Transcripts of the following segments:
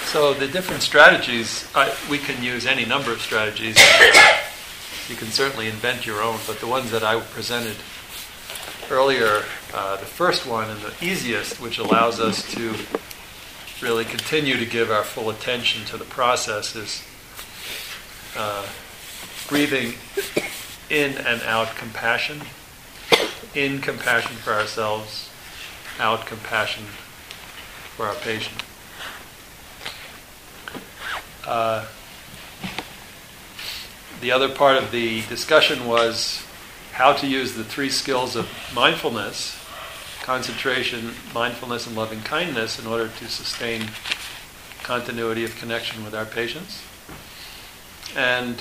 So the different strategies, we can use any number of strategies. You can certainly invent your own, but the ones that I presented earlier, the first one and the easiest, which allows us to really continue to give our full attention to the process, is breathing in and out compassion. In compassion for ourselves, out compassion for our patient. The other part of the discussion was how to use the three skills of mindfulness, concentration, mindfulness, and loving kindness in order to sustain continuity of connection with our patients. And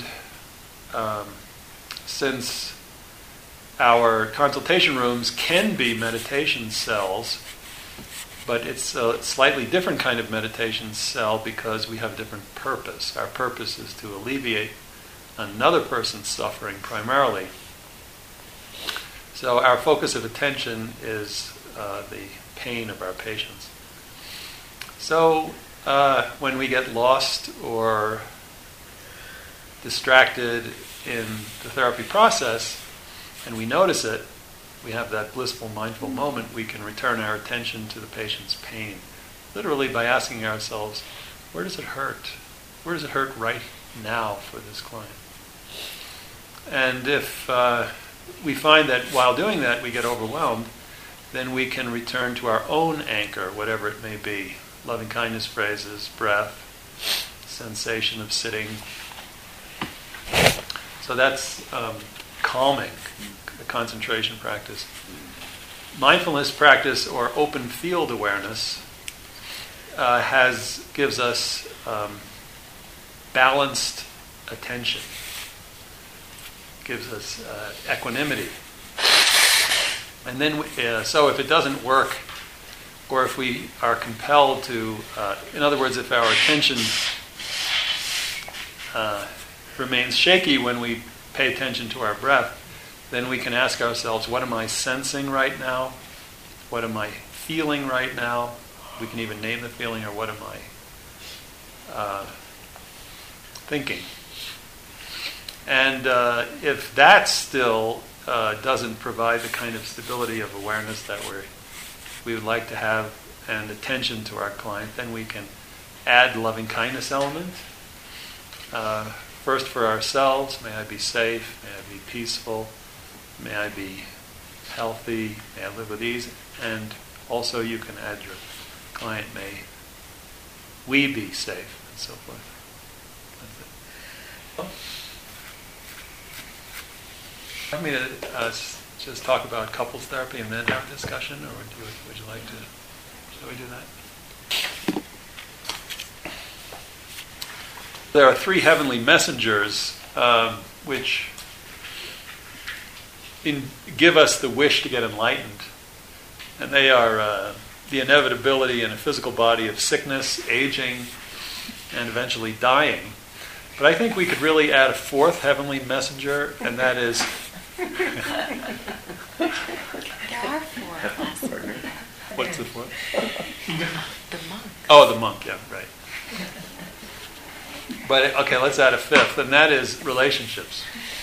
since our consultation rooms can be meditation cells, but it's a slightly different kind of meditation cell because we have a different purpose. Our purpose is to alleviate another person's suffering primarily. So our focus of attention is the pain of our patients. So when we get lost or distracted in the therapy process and we notice it, we have that blissful, mindful moment, we can return our attention to the patient's pain. Literally by asking ourselves, where does it hurt? Where does it hurt right now for this client? And if we find that while doing that we get overwhelmed, then we can return to our own anchor, whatever it may be. Loving kindness phrases, breath, sensation of sitting. So that's calming, a concentration practice. Mindfulness practice, or open field awareness, gives us balanced attention, gives us equanimity. And then, so if it doesn't work, or if we are compelled to, in other words, if our attention remains shaky when we pay attention to our breath, then we can ask ourselves, what am I sensing right now? What am I feeling right now? We can even name the feeling, or what am I thinking? And if that still doesn't provide the kind of stability of awareness that we would like to have and attention to our client, then we can add loving kindness element. First for ourselves, may I be safe, may I be peaceful, may I be healthy, may I live with ease. And also you can add your client, may we be safe, and so forth. That's it. Want me to just talk about couples therapy and then have a discussion, or would you like to? Shall we do that? There are three heavenly messengers which give us the wish to get enlightened, and they are the inevitability in a physical body of sickness, aging, and eventually dying. But I think we could really add a fourth heavenly messenger, and that is There are four messengers. What's the fourth? The monk. Oh, the monk, yeah, right. But, okay, let's add a fifth, and that is relationships.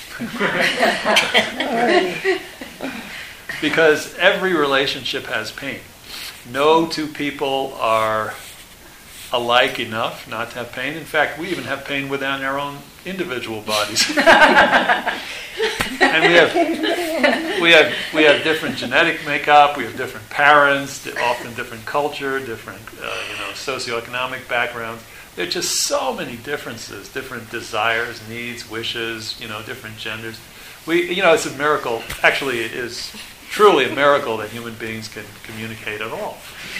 Because every relationship has pain. No two people are alike enough not to have pain. In fact, we even have pain within our own individual bodies. And we have different genetic makeup. We have different parents, often different culture, different socioeconomic backgrounds. There are just so many differences, different desires, needs, wishes, different genders. It's a miracle. Actually, it is truly a miracle that human beings can communicate at all.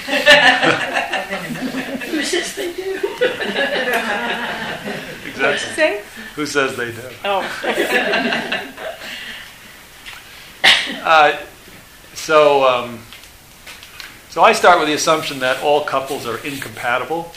Who says they do? Exactly. Who says they do? Oh. So I start with the assumption that all couples are incompatible.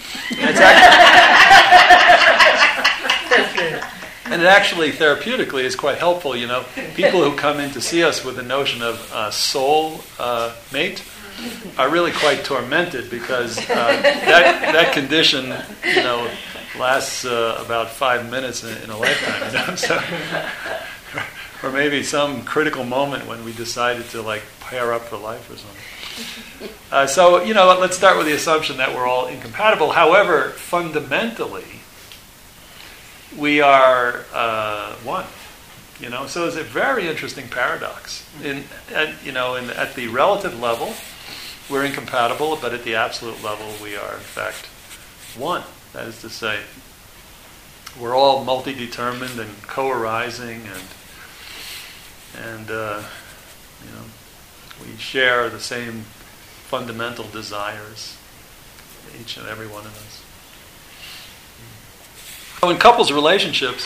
And it actually therapeutically is quite helpful. People who come in to see us with the notion of soul mate are really quite tormented because that condition, lasts about 5 minutes in a lifetime. So, or maybe some critical moment when we decided to pair up for life or something. So let's start with the assumption that we're all incompatible. However, fundamentally, we are one. So it's a very interesting paradox. At the relative level, we're incompatible, but at the absolute level, we are in fact one. That is to say, we're all multi-determined and co-arising, and we share the same fundamental desires, each and every one of us. So in couples relationships,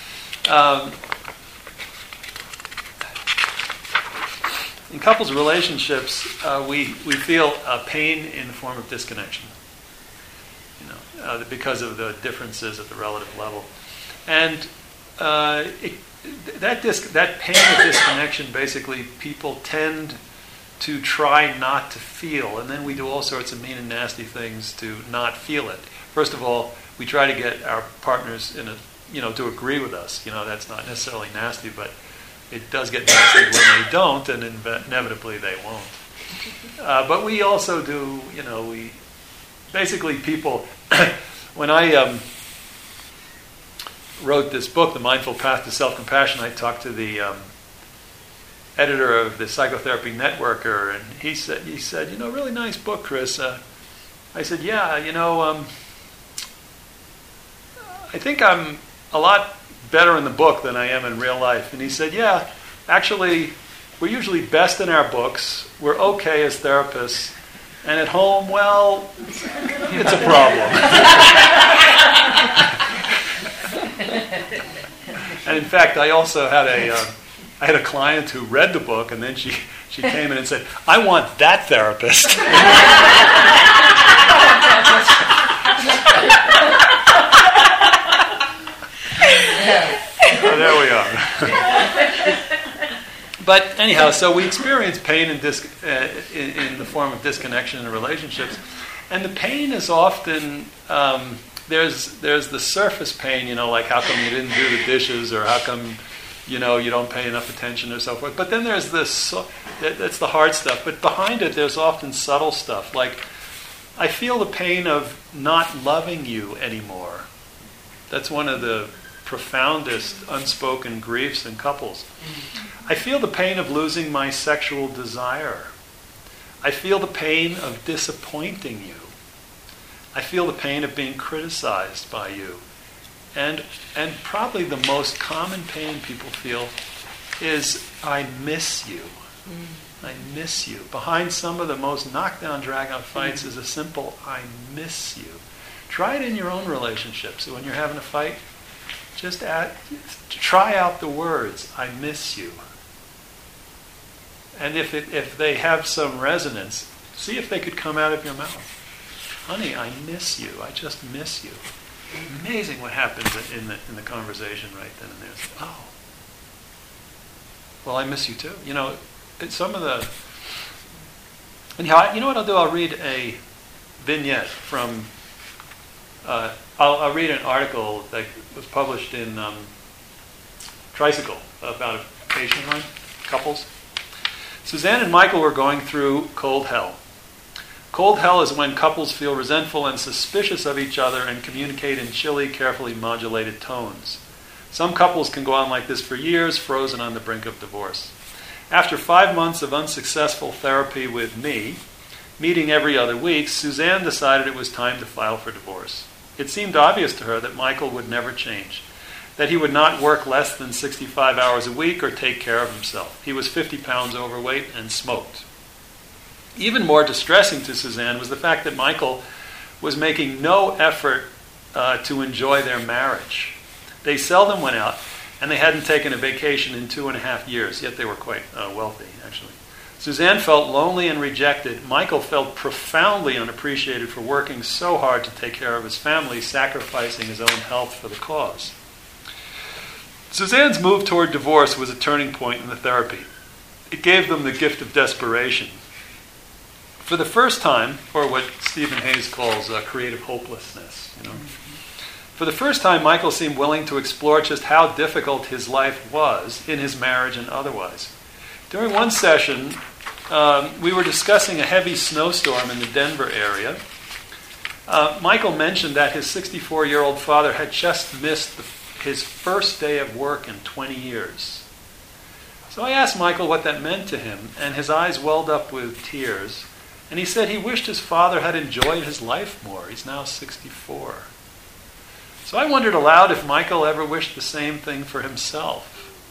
we feel pain in the form of disconnection, because of the differences at the relative level, and that pain of disconnection, basically, people tend to try not to feel, and then we do all sorts of mean and nasty things to not feel it. First of all, we try to get our partners to agree with us. That's not necessarily nasty, but it does get nasty when they don't, and inevitably they won't. But we also do, basically people, when I wrote this book, The Mindful Path to Self-Compassion, I talked to the editor of the Psychotherapy Networker, and he said, really nice book, Chris. I said, yeah, I think I'm a lot better in the book than I am in real life. And he said, yeah, actually, we're usually best in our books. We're okay as therapists. And at home, well, it's a problem. And in fact, I also had a client who read the book, and then she came in and said, I want that therapist. So there we are. But anyhow, so we experience pain in the form of disconnection in relationships, and the pain is often there's the surface pain, like how come you didn't do the dishes, or how come you don't pay enough attention, or so forth. But then there's this that's the hard stuff. But behind it, there's often subtle stuff, like I feel the pain of not loving you anymore. That's one of the profoundest unspoken griefs in couples. I feel the pain of losing my sexual desire. I feel the pain of disappointing you. I feel the pain of being criticized by you. And probably the most common pain people feel is, I miss you. I miss you. Behind some of the most knockdown, drag-out fights is a simple, I miss you. Try it in your own relationships. So when you're having a fight, just try out the words, I miss you. And if they have some resonance, see if they could come out of your mouth. Honey, I miss you. I just miss you. Amazing what happens in the conversation right then and there. Oh, well, I miss you too. Some of the. Anyhow, you know what I'll do? I'll read a vignette from. I'll read an article that was published in Tricycle about a patient of mine, couples. Suzanne and Michael were going through cold hell. Cold hell is when couples feel resentful and suspicious of each other and communicate in chilly, carefully modulated tones. Some couples can go on like this for years, frozen on the brink of divorce. After 5 months of unsuccessful therapy with me, meeting every other week, Suzanne decided it was time to file for divorce. It seemed obvious to her that Michael would never change, that he would not work less than 65 hours a week or take care of himself. He was 50 pounds overweight and smoked. Even more distressing to Suzanne was the fact that Michael was making no effort to enjoy their marriage. They seldom went out, and they hadn't taken a vacation in 2.5 years, yet they were quite wealthy, actually. Suzanne felt lonely and rejected. Michael felt profoundly unappreciated for working so hard to take care of his family, sacrificing his own health for the cause. Suzanne's move toward divorce was a turning point in the therapy. It gave them the gift of desperation. For the first time, or what Stephen Hayes calls creative hopelessness, For the first time, Michael seemed willing to explore just how difficult his life was in his marriage and otherwise. During one session, we were discussing a heavy snowstorm in the Denver area. Michael mentioned that his 64-year-old father had just missed his first day of work in 20 years. So I asked Michael what that meant to him, and his eyes welled up with tears. And he said he wished his father had enjoyed his life more. He's now 64. So I wondered aloud if Michael ever wished the same thing for himself.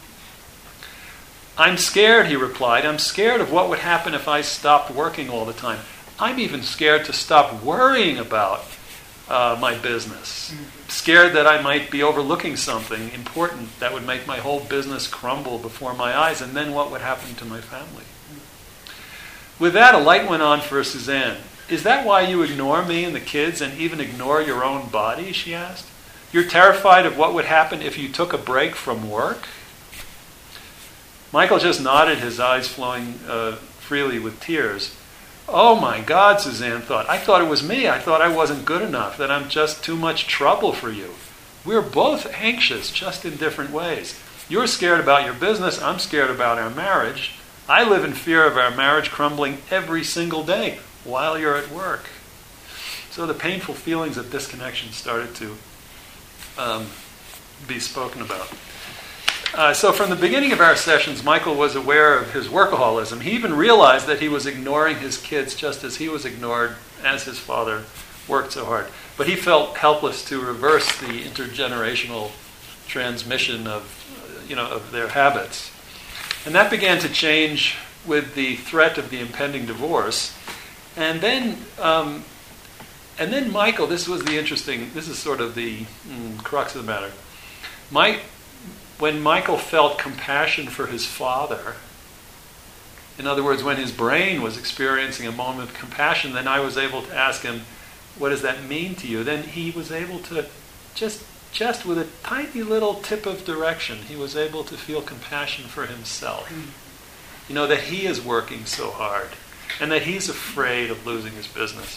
"I'm scared," he replied. "I'm scared of what would happen if I stopped working all the time. I'm even scared to stop worrying about my business. Scared that I might be overlooking something important that would make my whole business crumble before my eyes, and then what would happen to my family?" With that, a light went on for Suzanne. "Is that why you ignore me and the kids and even ignore your own body?" she asked. "You're terrified of what would happen if you took a break from work?" Michael just nodded, his eyes flowing freely with tears. "Oh my God," Suzanne thought. "I thought it was me. I thought I wasn't good enough, that I'm just too much trouble for you. We're both anxious, just in different ways. You're scared about your business. I'm scared about our marriage. I live in fear of our marriage crumbling every single day while you're at work." So the painful feelings of disconnection started to be spoken about. So from the beginning of our sessions, Michael was aware of his workaholism. He even realized that he was ignoring his kids just as he was ignored as his father worked so hard. But he felt helpless to reverse the intergenerational transmission of their habits. And that began to change with the threat of the impending divorce. And then Michael, this is sort of the crux of the matter. When Michael felt compassion for his father, in other words, when his brain was experiencing a moment of compassion, then I was able to ask him, "What does that mean to you?" Then he was able to, just with a tiny little tip of direction, he was able to feel compassion for himself. That he is working so hard, and that he's afraid of losing his business.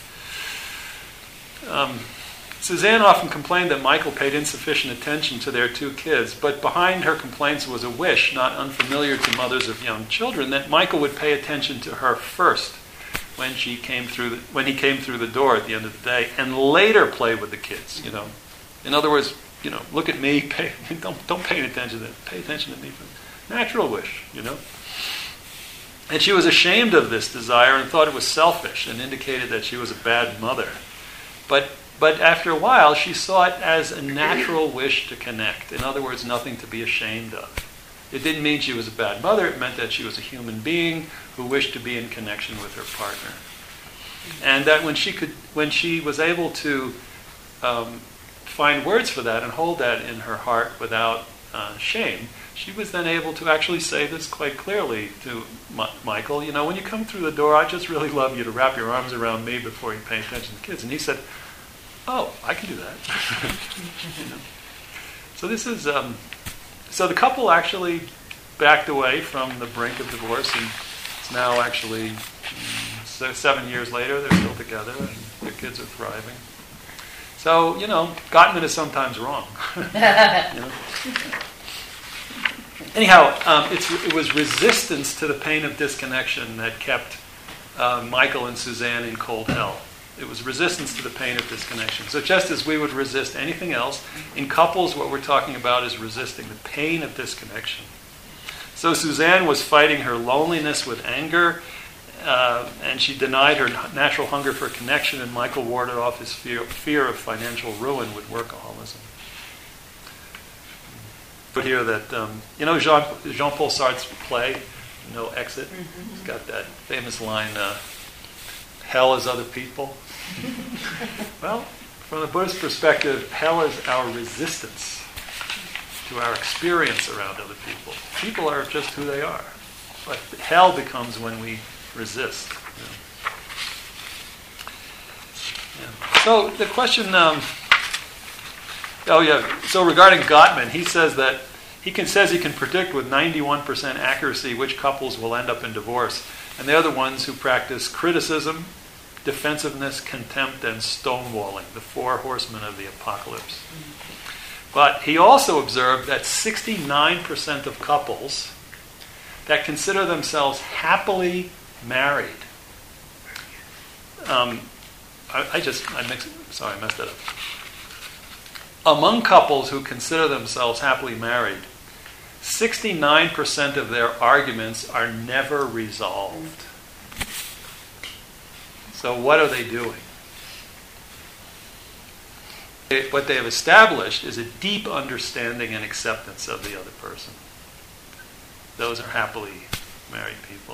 Suzanne often complained that Michael paid insufficient attention to their two kids, but behind her complaints was a wish, not unfamiliar to mothers of young children, that Michael would pay attention to her first when he came through the door at the end of the day, and later play with the kids. In other words, look at me, don't pay attention to them, pay attention to me. Natural wish, And she was ashamed of this desire and thought it was selfish and indicated that she was a bad mother. But after a while, she saw it as a natural wish to connect. In other words, nothing to be ashamed of. It didn't mean she was a bad mother. It meant that she was a human being who wished to be in connection with her partner. And that when she was able to find words for that and hold that in her heart without shame, she was then able to actually say this quite clearly to Michael. When you come through the door, I just really love you to wrap your arms around me before you pay attention to the kids. And he said, "Oh, I can do that." So this is so the couple actually backed away from the brink of divorce, and it's now actually 7 years later. They're still together, and their kids are thriving. So Gottman is sometimes wrong. Anyhow, it was resistance to the pain of disconnection that kept Michael and Suzanne in cold hell. It was resistance to the pain of disconnection. So just as we would resist anything else, in couples what we're talking about is resisting the pain of disconnection. So Suzanne was fighting her loneliness with anger, and she denied her natural hunger for connection, and Michael warded off his fear of financial ruin with workaholism. But here that, Jean-Paul Sartre's play, No Exit, He's got that famous line, "Hell is other people." Well, from the Buddhist perspective, hell is our resistance to our experience around other people. People are just who they are. But hell becomes when we resist. So the question, so regarding Gottman, he says he can predict with 91% accuracy which couples will end up in divorce. And they're the ones who practice criticism, defensiveness, contempt, and stonewalling, the 4 horsemen of the apocalypse. But he also observed that 69% of couples that consider themselves happily married. I messed that up. Among couples who consider themselves happily married, 69% of their arguments are never resolved. So what are they doing? What they have established is a deep understanding and acceptance of the other person. Those are happily married people.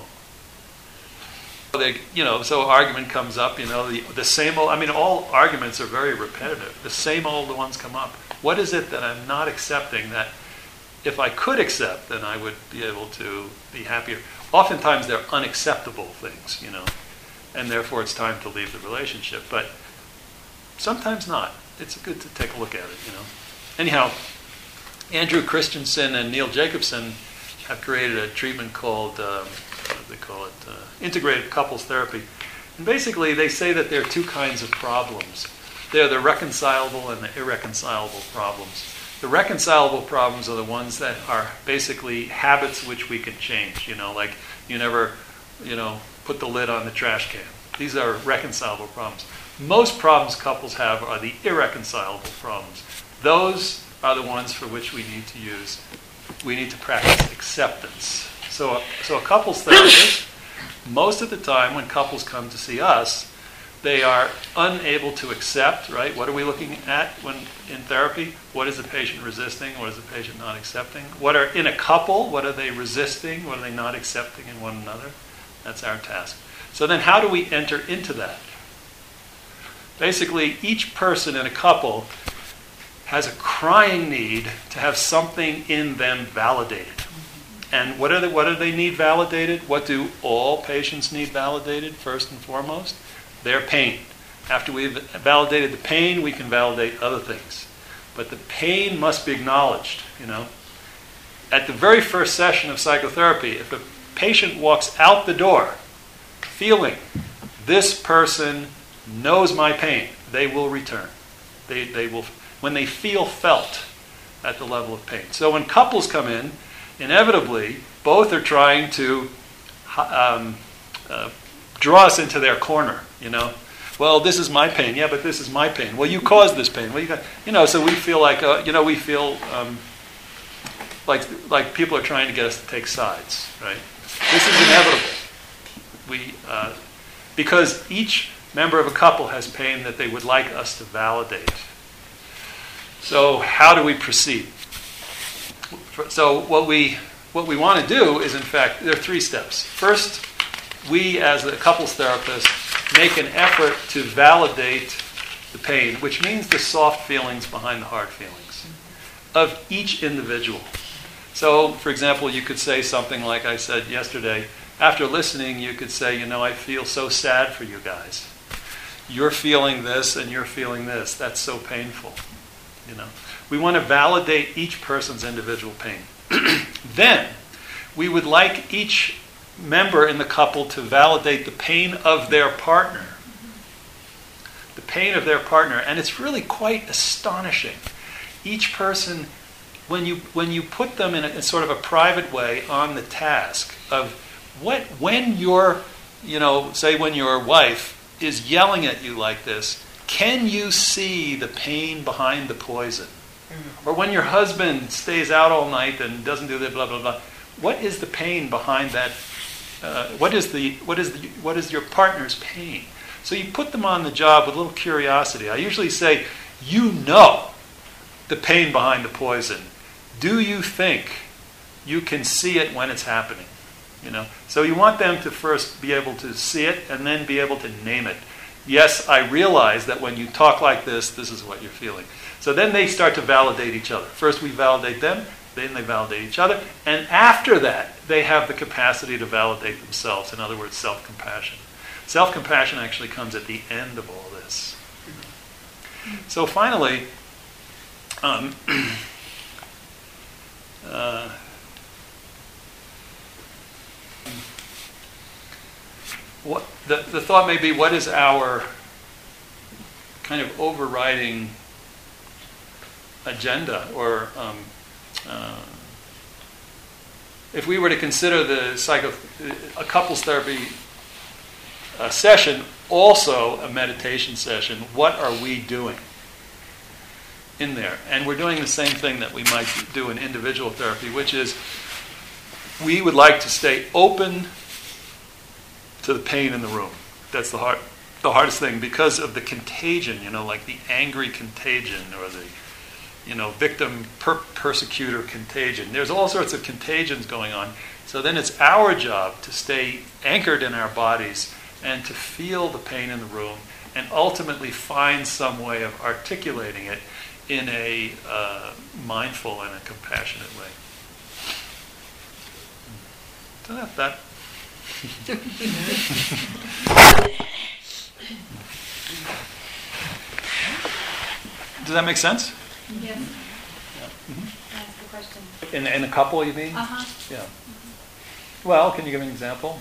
So argument comes up, the same old, all arguments are very repetitive. The same old ones come up. What is it that I'm not accepting that if I could accept, then I would be able to be happier? Oftentimes they're unacceptable things, and therefore it's time to leave the relationship. But sometimes not. It's good to take a look at it, Anyhow, Andrew Christensen and Neil Jacobson have created a treatment called, integrated couples therapy. And basically they say that there are 2 kinds of problems. They're the reconcilable and the irreconcilable problems. The reconcilable problems are the ones that are basically habits which we can change, like you never, put the lid on the trash can. These are reconcilable problems. Most problems couples have are the irreconcilable problems. Those are the ones for which we need to practice acceptance. So a couples therapist, most of the time when couples come to see us, they are unable to accept, right? What are we looking at when in therapy? What is the patient resisting? What is the patient not accepting? What are in a couple? What are they resisting? What are they not accepting in one another? That's our task. So then how do we enter into that? Basically, each person in a couple has a crying need to have something in them validated. And what do they need validated? What do all patients need validated, first and foremost? Their pain. After we've validated the pain, we can validate other things. But the pain must be acknowledged, At the very first session of psychotherapy, if a patient walks out the door feeling this person knows my pain, they will return. They will, when they feel felt at the level of pain. So when couples come in, inevitably, both are trying to draw us into their corner, Well, this is my pain. Yeah, but this is my pain. Well, you caused this pain. Well, you got, so we feel like, we feel like people are trying to get us to take sides, right? This is inevitable. Because each member of a couple has pain that they would like us to validate. So how do we proceed? So what we want to do is, in fact, there are 3 steps. First, we as a couples therapist make an effort to validate the pain, which means the soft feelings behind the hard feelings of each individual. So, for example, you could say something like I said yesterday. After listening, you could say, I feel so sad for you guys. You're feeling this and you're feeling this. That's so painful. We want to validate each person's individual pain. Then, we would like each member in the couple to validate the pain of their partner. The pain of their partner. And it's really quite astonishing. Each person, when you put them in a sort of a private way on the task of when your wife is yelling at you like this, can you see the pain behind the poison? Or when your husband stays out all night and doesn't do the blah blah blah, what is the pain behind that? What is your partner's pain? So you put them on the job with a little curiosity. I usually say, the pain behind the poison. Do you think you can see it when it's happening? So you want them to first be able to see it and then be able to name it. Yes, I realize that when you talk like this is what you're feeling. So then they start to validate each other. First we validate them, then they validate each other, and after that they have the capacity to validate themselves. In other words, self-compassion. Self-compassion actually comes at the end of all this. So finally, the thought may be, what is our kind of overriding agenda, or if we were to consider a couples therapy session also a meditation session, what are we doing in there? And we're doing the same thing that we might do in individual therapy, which is we would like to stay open to the pain in the room. That's the hardest thing, because of the contagion, like the angry contagion, or the victim persecutor contagion. There's all sorts of contagions going on. So then it's our job to stay anchored in our bodies and to feel the pain in the room, and ultimately find some way of articulating it in a mindful and a compassionate way. So that. Does that make sense? Yes. Yeah. Mm-hmm. That's the question. In a couple, you mean? Uh-huh. Yeah. Well, can you give an example?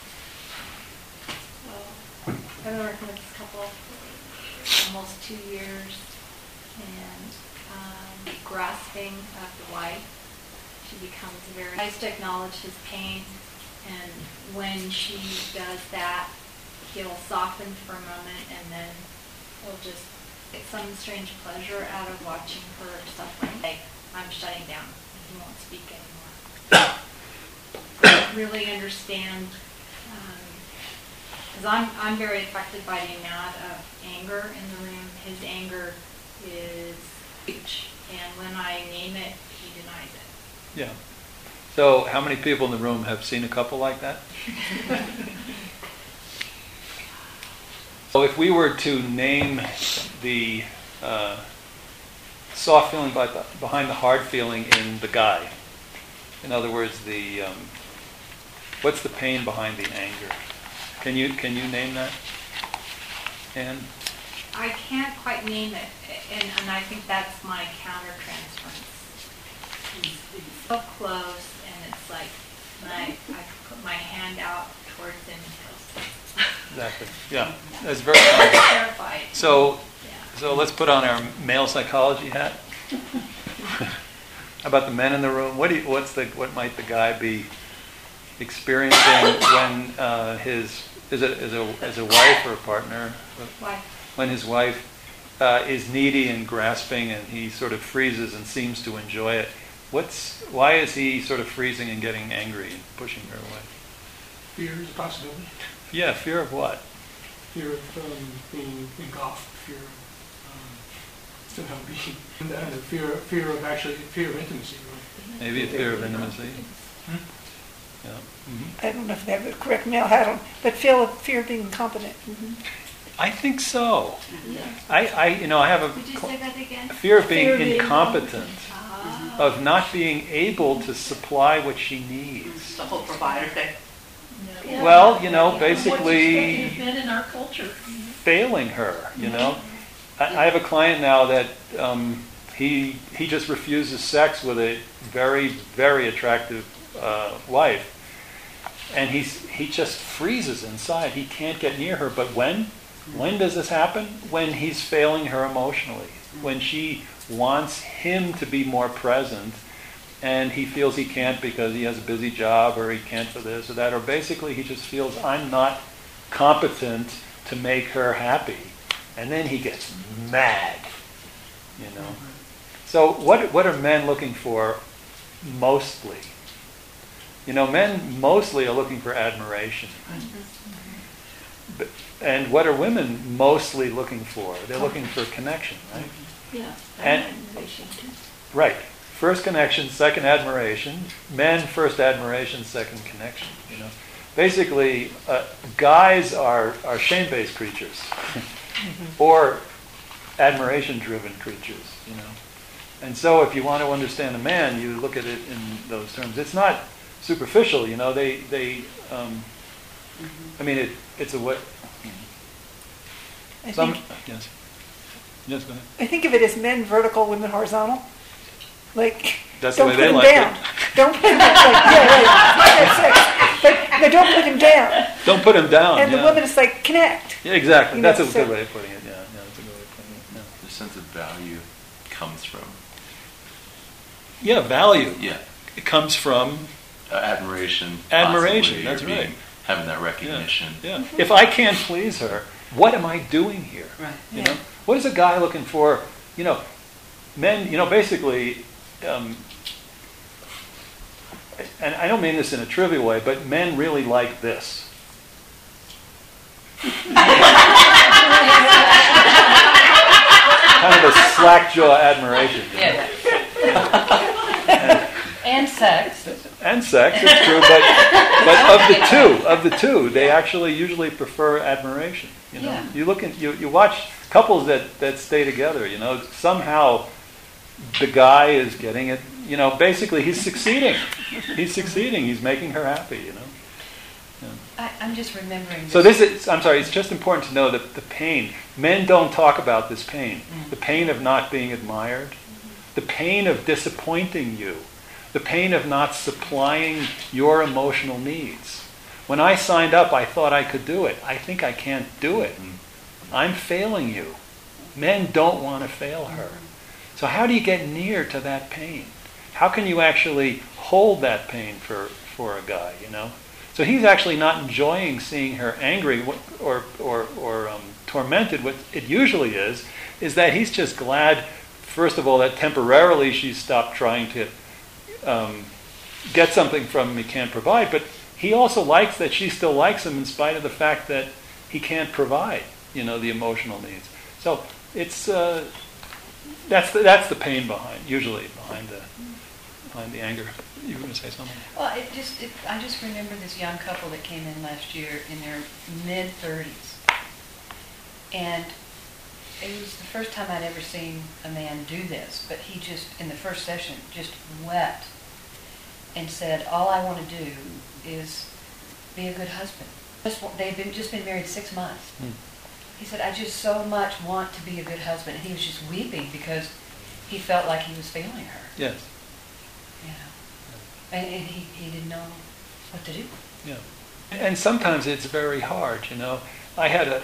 Well, I've been working with this couple for almost 2 years, and grasping of the wife, she becomes very nice to acknowledge his pain, and when she does that, he'll soften for a moment, and then he'll just get some strange pleasure out of watching her suffering. Like, I'm shutting down, and he won't speak anymore. I don't really understand, because I'm very affected by the amount of anger in the room. His anger is huge, and when I name it, he denies it. Yeah. So how many people in the room have seen a couple like that? So if we were to name the soft feeling behind the hard feeling in the guy, in other words, what's the pain behind the anger? Can you name that, Anne? I can't quite name it, and I think that's my countertransference. He's so close, and it's like I put my hand out towards him and he'll Exactly. Yeah, that's very common. terrified. So let's put on our male psychology hat. How about the men in the room? What might the guy be experiencing when is a wife or a partner? Why? When his wife is needy and grasping, and he sort of freezes and seems to enjoy it. Why is he sort of freezing and getting angry and pushing her away? Fear is a possibility. Yeah, fear of what? Fear of being engulfed. Fear of somehow being, and fear of intimacy. Right? Maybe a fear of intimacy. Yeah. I don't know if they have the correct male hat on, but fear of being incompetent. I think so. Yeah. I have a Could you say that again? fear of being Fear of being incompetent, of not being able to supply what she needs. The whole provider thing. Yeah. Well, basically What's been in our culture. failing her. I have a client now that he just refuses sex with a very, very attractive wife, and he just freezes inside. He can't get near her. But when does this happen? When he's failing her emotionally, when she wants him to be more present, and he feels he can't because he has a busy job, or he can't for this or that, or basically he just feels, I'm not competent to make her happy. And then he gets mad, So what are men looking for mostly? Men mostly are looking for admiration. And what are women mostly looking for? They're looking for connection, right? Yeah. And right. First connection, second admiration. Men, first admiration, second connection. Basically, guys are shame-based creatures, or admiration-driven creatures. And so, if you want to understand a man, you look at it in those terms. It's not superficial. It's a way. I Some think, yes. Yes, go ahead. I think of it as men vertical, women horizontal. Like, That's the don't way put they them like down. it. Don't put them down. Like, yeah, right. Like that sex. But no, don't put him down. Don't put him down. And the yeah. woman is like, connect. Yeah, exactly. You know, That's a so- good way of putting it. Yeah, that's a good way of putting it. Yeah. The sense of value comes from Value. yeah It comes from admiration. Admiration, possibly, or that's right. Having that recognition. Yeah. If I can't please her, what am I doing here? Right. You know, what is a guy looking for? You know, men. You know, basically, and I don't mean this in a trivial way, but men really like this. Kind of a slack jaw admiration. You know? Yeah. And sex. And sex, it's true, but of the two, they actually usually prefer admiration. You know, Yeah. you look at you watch couples that stay together. You know, somehow the guy is getting it. You know, basically he's succeeding. He's succeeding. He's making her happy. You know. I'm just remembering. So this is. I'm sorry. It's just important to know that the pain. Men don't talk about this pain. The pain of not being admired. The pain of disappointing you. The pain of not supplying your emotional needs. When I signed up, I thought I could do it. I think I can't do it. I'm failing you. Men don't want to fail her. So how do you get near to that pain? How can you actually hold that pain for a guy, you know? So he's actually not enjoying seeing her angry or tormented. What it usually is that he's just glad, first of all, that temporarily she's stopped trying to get something from him he can't provide, but he also likes that she still likes him in spite of the fact that he can't provide, you know, the emotional needs. So it's that's the pain behind the anger. You were going to say something? Well, I just remember this young couple that came in last year in their mid-30s. And it was the first time I'd ever seen a man do this, but he just, in the first session, just wept and said, all I want to do is be a good husband. They'd just been married 6 months. He said, I just so much want to be a good husband. And he was just weeping because he felt like he was failing her. Yes. You know, and he didn't know what to do. Yeah. And sometimes it's very hard, you know. I had a...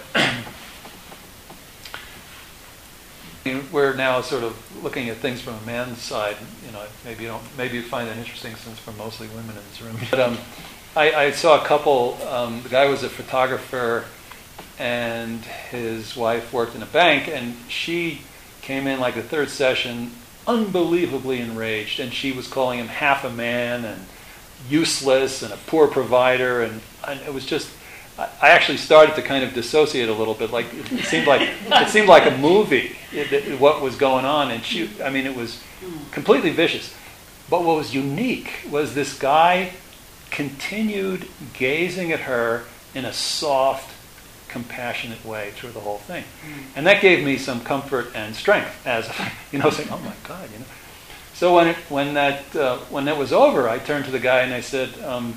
We're now sort of looking at things from a man's side. You know, maybe you find that interesting since we're mostly women in this room. But I saw a couple. The guy was a photographer, and his wife worked in a bank, and she came in like the third session, unbelievably enraged, and she was calling him half a man and useless and a poor provider, and it was just. I actually started to kind of dissociate a little bit. Like it seemed like a movie. What was going on, and it was completely vicious. But what was unique was this guy continued gazing at her in a soft, compassionate way through the whole thing, and that gave me some comfort and strength. As saying, "Oh my God," you know. So when that was over, I turned to the guy and I said.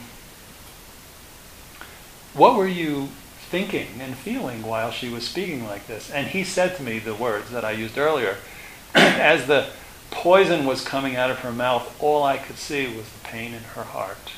What were you thinking and feeling while she was speaking like this? And he said to me the words that I used earlier. As the poison was coming out of her mouth, all I could see was the pain in her heart.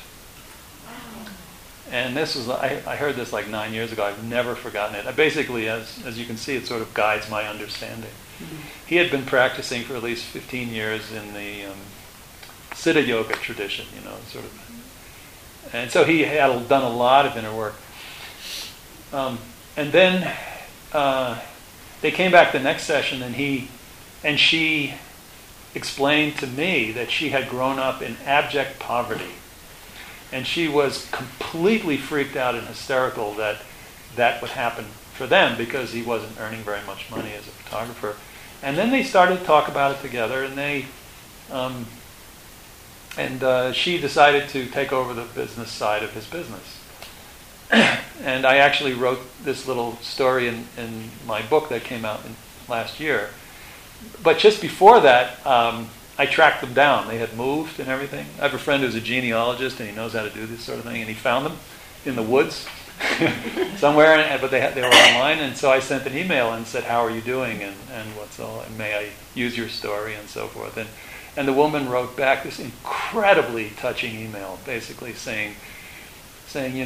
And this was, I heard this like 9 years ago. I've never forgotten it. Basically, as you can see, it sort of guides my understanding. He had been practicing for at least 15 years in the Siddha Yoga tradition, you know, sort of. And so he had done a lot of inner work. And then they came back the next session, and she explained to me that she had grown up in abject poverty. And she was completely freaked out and hysterical that would happen for them because he wasn't earning very much money as a photographer. And then they started to talk about it together, and she decided to take over the business side of his business. And I actually wrote this little story in my book that came out last year. But just before that, I tracked them down. They had moved and everything. I have a friend who's a genealogist, and he knows how to do this sort of thing. And he found them in the woods somewhere, but they were online. And so I sent an email and said, "How are you doing? And what's all? And may I use your story and so forth?" And the woman wrote back this incredibly touching email, basically saying, saying,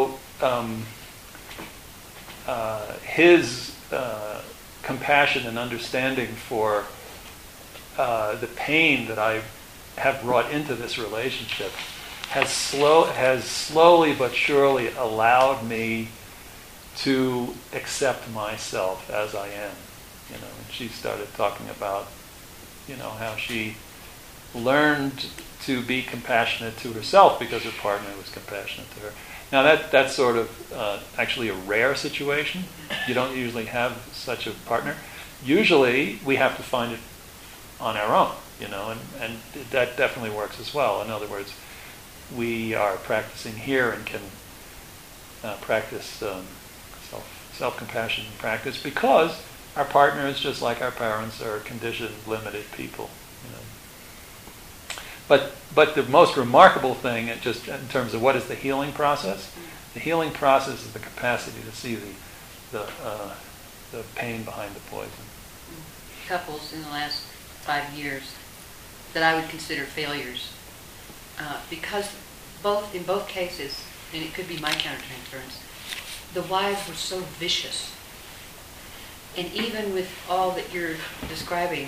his compassion and understanding for the pain that I have brought into this relationship has slowly but surely allowed me to accept myself as I am. And she started talking about, how she learned to be compassionate to herself because her partner was compassionate to her. Now that's sort of actually a rare situation. You don't usually have such a partner. Usually we have to find it on our own, and that definitely works as well. In other words, we are practicing here and can practice self-compassion practice because our partners, just like our parents, are conditioned, limited people. But the most remarkable thing, just in terms of what is the healing process, the healing process is the capacity to see the pain behind the poison. Couples in the last 5 years that I would consider failures, because in both cases, and it could be my countertransference, the wives were so vicious. And even with all that you're describing,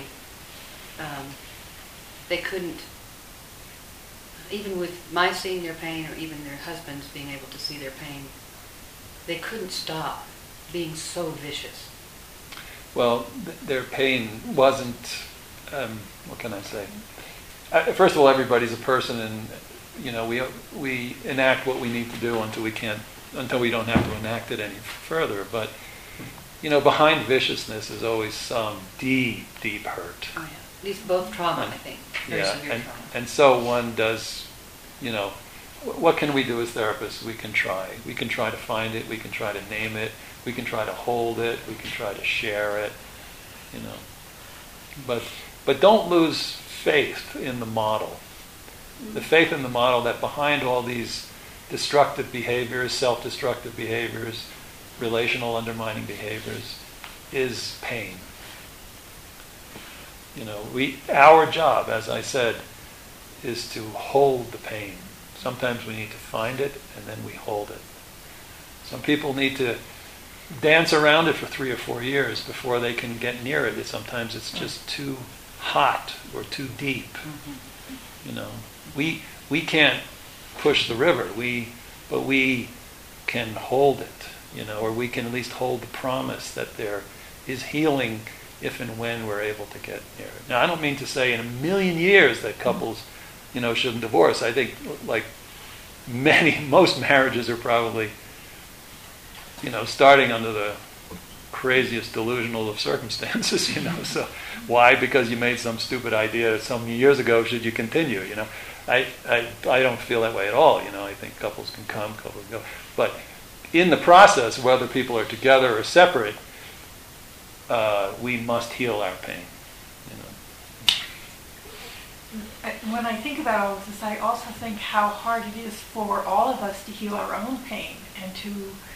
they couldn't, even with my seeing their pain or even their husbands being able to see their pain, they couldn't stop being so vicious. Well, their pain wasn't, what can I say? First of all, everybody's a person, and we enact what we need to do until we don't have to enact it any further. But behind viciousness is always some deep, deep hurt. Oh yeah, these both trauma, I think. Very severe trauma. And so one does. What can we do as therapists? We can try. We can try to find it. We can try to name it. We can try to hold it. We can try to share it. But don't lose faith in the model. The faith in the model that behind all these destructive behaviors, self-destructive behaviors, relational undermining behaviors, is pain. Our job, as I said, is to hold the pain. Sometimes we need to find it and then we hold it. Some people need to dance around it for 3 or 4 years before they can get near it. Sometimes it's just too hot or too deep. We can't push the river, but we can hold it, or we can at least hold the promise that there is healing if and when we're able to get near it. Now, I don't mean to say in a million years that couples, shouldn't divorce. I think, like most marriages are probably, starting under the craziest delusional of circumstances, So why? Because you made some stupid idea some years ago, should you continue, I don't feel that way at all, I think couples can come, couples can go. But in the process, whether people are together or separate, we must heal our pain. When I think about all of this, I also think how hard it is for all of us to heal our own pain and to,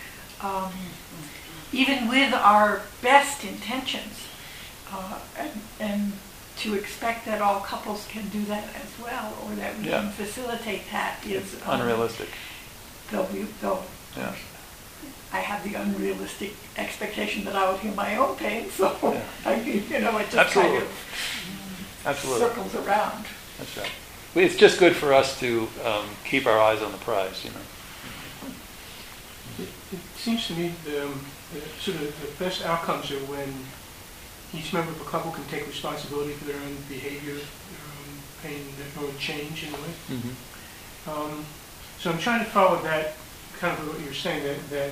even with our best intentions, and to expect that all couples can do that as well, or that we can facilitate that is unrealistic. Though I have the unrealistic expectation that I would heal my own pain, so it just Absolutely. kind of circles around. That's right. It's just good for us to keep our eyes on the prize, It seems to me sort of the best outcomes are when each member of a couple can take responsibility for their own behavior, their own pain, their own change in a way. Mm-hmm. So I'm trying to follow that kind of what you're saying, that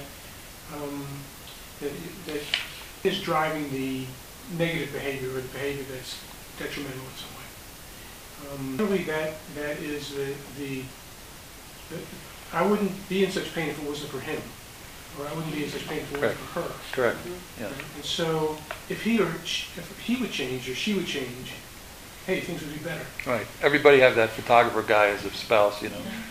is driving the negative behavior or the behavior that's detrimental in some way. Really, that is the I wouldn't be in such pain if it wasn't for him, or I wouldn't be in such pain if it wasn't for her. Correct. Yeah. And so, if he would change or she would change, hey, things would be better. Right. Everybody have that photographer guy as a spouse,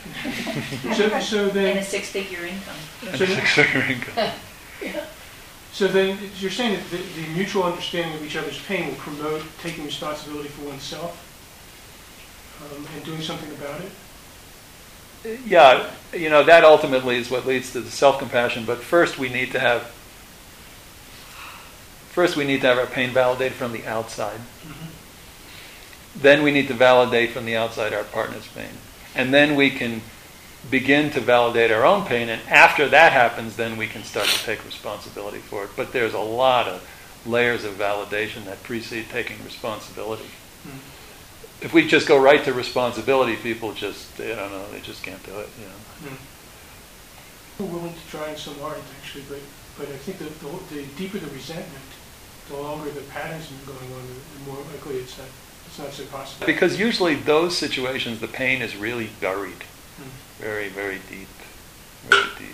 So then, And a 6-figure income. Six-figure income. So then, you're saying that the mutual understanding of each other's pain will promote taking responsibility for oneself and doing something about it? Yeah, that ultimately is what leads to the self-compassion. But first we need to have our pain validated from the outside. Then we need to validate from the outside our partner's pain. And then we can begin to validate our own pain. And after that happens, then we can start to take responsibility for it. But there's a lot of layers of validation that precede taking responsibility. If we just go right to responsibility, people just, they just can't do it. We're willing to try so hard, actually, but I think the deeper the resentment, the longer the pattern's been going on, the more likely it's not so possible. Because usually those situations, the pain is really buried. Very, very deep. Very deep.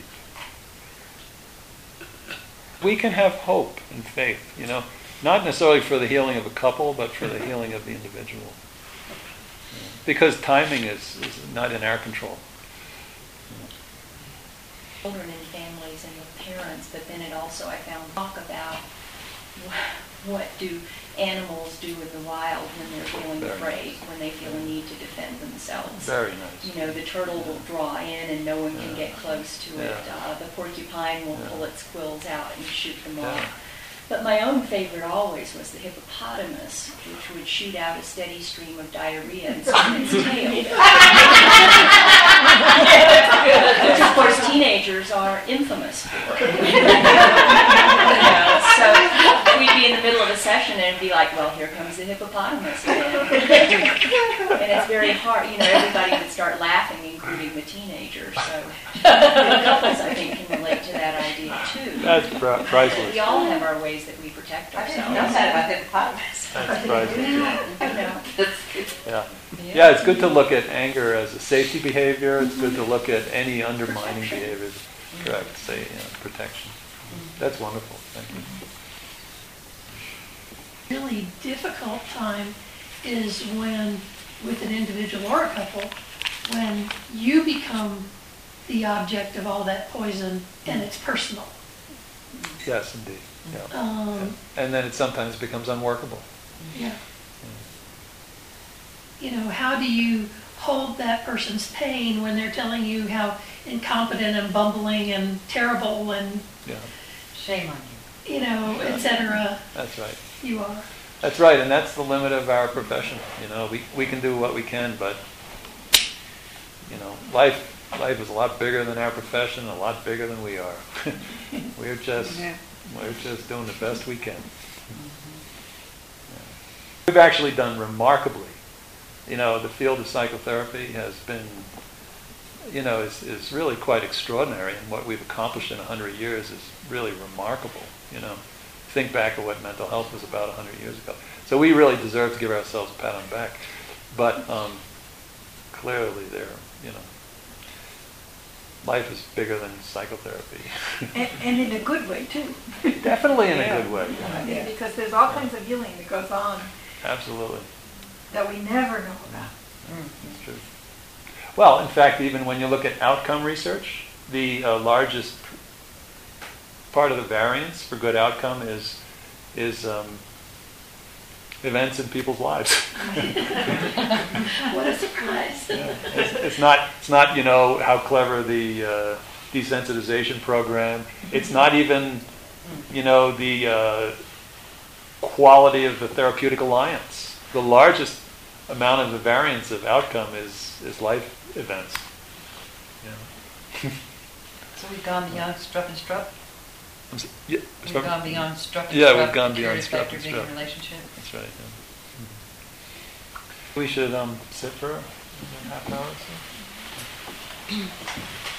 We can have hope and faith, not necessarily for the healing of a couple, but for the healing of the individual. Because timing is not in our control. Children and families and the parents, but then it also, I found, talk about what do animals do in the wild when they're feeling afraid, when they feel a need to defend themselves. Very nice. The turtle will draw in and no one can get close to it. The porcupine will pull its quills out and shoot them off. But my own favorite always was the hippopotamus, which would shoot out a steady stream of diarrhea and spin its tail. Which, of course, teenagers are infamous for. So we'd be in the middle of a session and it'd be like, well, here comes the hippopotamus again. And it's very hard, everybody would start laughing, including the teenagers. So the couples, I think, can relate to that idea too. That's priceless. We all have our ways that we protect ourselves. I didn't know that about hippopotamus. That's priceless. That's Yeah, it's good to look at anger as a safety behavior. It's good to look at any undermining behavior. Correct. Say, protection. That's wonderful. Thank you. Really difficult time is when, with an individual or a couple, when you become the object of all that poison and it's personal. Yes, indeed. Yeah. And then it sometimes becomes unworkable. Yeah. How do you hold that person's pain when they're telling you how incompetent and bumbling and terrible and, Shame on you. et cetera, That's right. you are? That's right, and that's the limit of our profession. We can do what we can, but life is a lot bigger than our profession, a lot bigger than we are. We're just doing the best we can. We've actually done remarkably. The field of psychotherapy has been, is really quite extraordinary, and what we've accomplished in 100 years is really remarkable. Think back at what mental health was about 100 years ago. So we really deserve to give ourselves a pat on the back. But clearly life is bigger than psychotherapy. And in a good way, too. Definitely in a good way. Yeah, because there's all kinds of healing that goes on Absolutely. that we never know about. That's true. Well, in fact, even when you look at outcome research, the largest part of the variance for good outcome is events in people's lives. What a surprise! It's not how clever the desensitization program. It's not even the quality of the therapeutic alliance. The largest amount of the variance of outcome is life events. So we've gone beyond struck and struck? Yeah, We've gone beyond struck and Yeah, struck. we've gone beyond curative struck factor and being struck. a relationship. That's right. We should sit for a half hour or so.